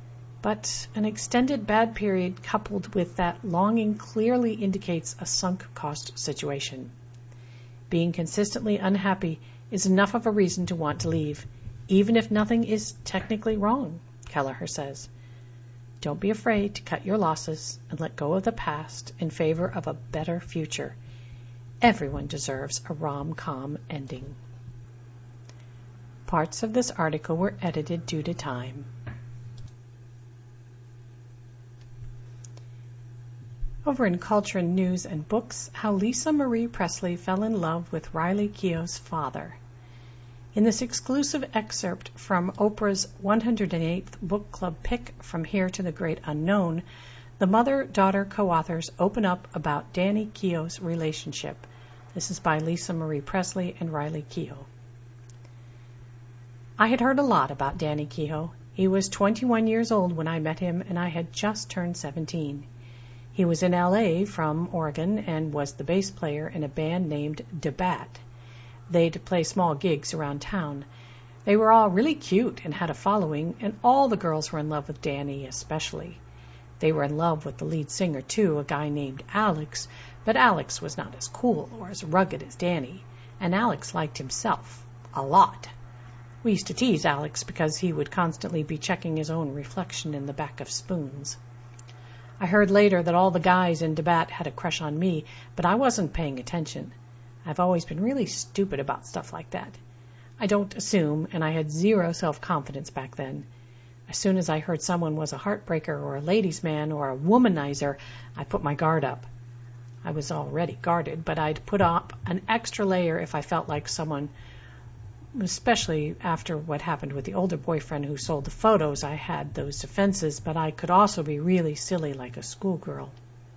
But an extended bad period coupled with that longing clearly indicates a sunk cost situation. Being consistently unhappy is enough of a reason to want to leave, even if nothing is technically wrong, Kelleher says. Don't be afraid to cut your losses and let go of the past in favor of a better future. Everyone deserves a rom-com ending. Parts of this article were edited due to time. Over in Culture and News and Books, how Lisa Marie Presley fell in love with Riley Keough's father. In this exclusive excerpt from Oprah's one hundred eighth Book Club pick, From Here to the Great Unknown, the mother-daughter co-authors open up about Danny Keough's relationship. This is by Lisa Marie Presley and Riley Keough. I had heard a lot about Danny Keough. He was twenty-one years old when I met him, and I had just turned seventeen. He was in L A from Oregon and was the bass player in a band named DeBat. They'd play small gigs around town. They were all really cute and had a following, and all the girls were in love with Danny especially. They were in love with the lead singer, too, a guy named Alex, but Alex was not as cool or as rugged as Danny, and Alex liked himself a lot. We used to tease Alex because he would constantly be checking his own reflection in the back of spoons. I heard later that all the guys in DeBat had a crush on me, but I wasn't paying attention. I've always been really stupid about stuff like that. I don't assume, and I had zero self-confidence back then. As soon as I heard someone was a heartbreaker or a ladies' man or a womanizer, I put my guard up. I was already guarded, but I'd put up an extra layer if I felt like someone, especially after what happened with the older boyfriend who sold the photos. I had those defenses, but I could also be really silly like a schoolgirl.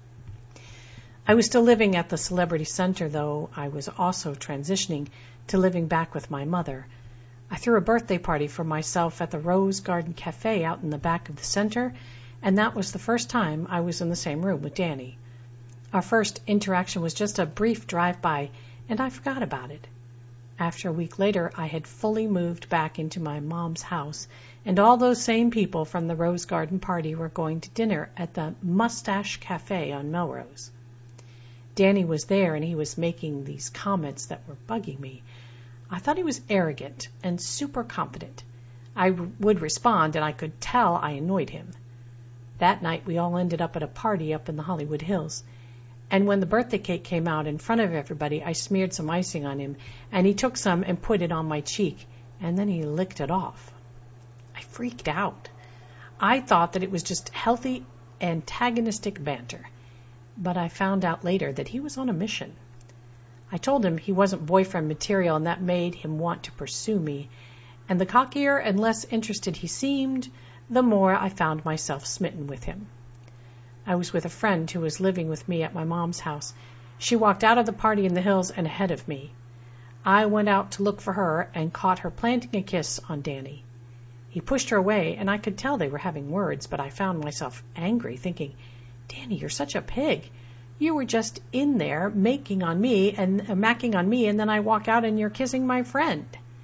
I was still living at the Celebrity Center, though I was also transitioning to living back with my mother. I threw a birthday party for myself at the Rose Garden Cafe out in the back of the center, and that was the first time I was in the same room with Danny. Our first interaction was just a brief drive-by, and I forgot about it. After a week later, I had fully moved back into my mom's house, and all those same people from the Rose Garden party were going to dinner at the Mustache Cafe on Melrose. Danny was there, and he was making these comments that were bugging me. I thought he was arrogant and super confident. I w- would respond, and I could tell I annoyed him. That night, we all ended up at a party up in the Hollywood Hills. And when the birthday cake came out in front of everybody, I smeared some icing on him, and he took some and put it on my cheek, and then he licked it off. I freaked out. I thought that it was just healthy, antagonistic banter. But I found out later that he was on a mission. I told him he wasn't boyfriend material, and that made him want to pursue me. and the cockier and less interested he seemed, the more I found myself smitten with him. I was with a friend who was living with me at my mom's house. She walked out of the party in the hills and ahead of me. I went out to look for her and caught her planting a kiss on Danny. He pushed her away, and I could tell they were having words, but I found myself angry, thinking, Danny, you're such a pig. You were just in there making on me and uh, macking on me, and then I walk out and you're kissing my friend.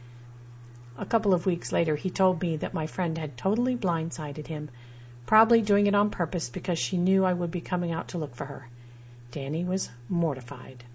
A couple of weeks later, he told me that my friend had totally blindsided him, probably doing it on purpose because she knew I would be coming out to look for her. Danny was mortified.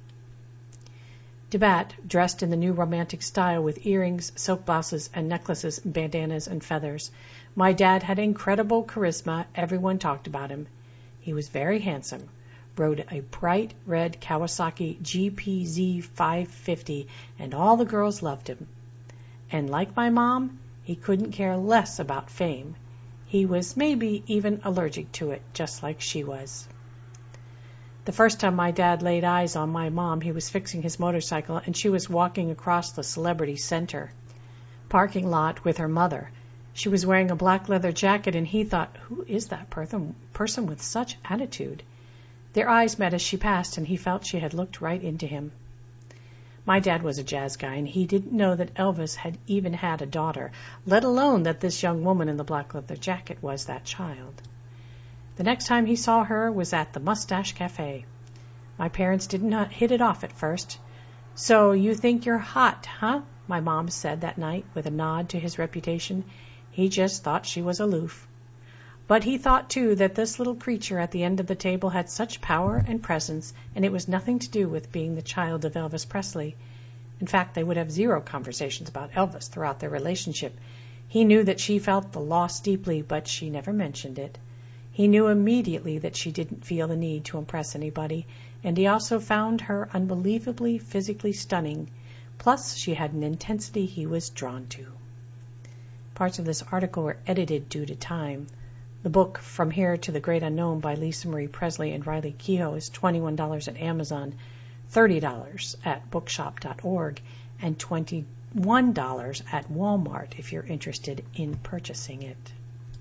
Debat, dressed in the new romantic style with earrings, silk blouses, and necklaces, bandanas, and feathers. My dad had incredible charisma. Everyone talked about him. He was very handsome, rode a bright red Kawasaki G P Z five fifty, and all the girls loved him. And like my mom, he couldn't care less about fame. He was maybe even allergic to it, just like she was. The first time my dad laid eyes on my mom, he was fixing his motorcycle, and she was walking across the Celebrity Center parking lot with her mother. She was wearing a black leather jacket, and he thought, who is that person, person with such attitude? Their eyes met as she passed, and he felt she had looked right into him. My dad was a jazz guy, and he didn't know that Elvis had even had a daughter, let alone that this young woman in the black leather jacket was that child. The next time he saw her was at the Mustache Cafe. My parents did not hit it off at first. So you think you're hot, huh? My mom said that night with a nod to his reputation. He just thought she was aloof. But he thought, too, that this little creature at the end of the table had such power and presence, and it was nothing to do with being the child of Elvis Presley. In fact, they would have zero conversations about Elvis throughout their relationship. He knew that she felt the loss deeply, but she never mentioned it. He knew immediately that she didn't feel the need to impress anybody, and he also found her unbelievably physically stunning. Plus, she had an intensity he was drawn to. Parts of this article were edited due to time. The book From Here to the Great Unknown by Lisa Marie Presley and Riley Keough is twenty-one dollars at Amazon, thirty dollars at bookshop dot org, and twenty-one dollars at Walmart if you're interested in purchasing it.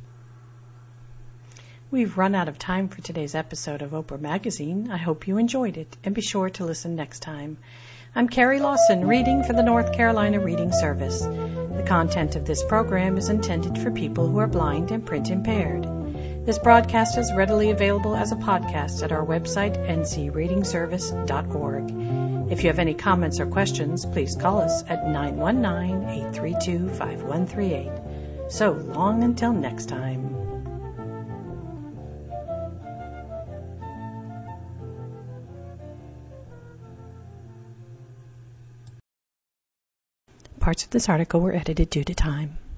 We've run out of time for today's episode of Oprah Magazine. I hope you enjoyed it, and be sure to listen next time. I'm Carrie Lawson, reading for the North Carolina Reading Service. The content of this program is intended for people who are blind and print impaired. This broadcast is readily available as a podcast at our website, n c reading service dot org. If you have any comments or questions, please call us at nine one nine, eight three two, five one three eight. So long until next time. Parts of this article were edited due to time.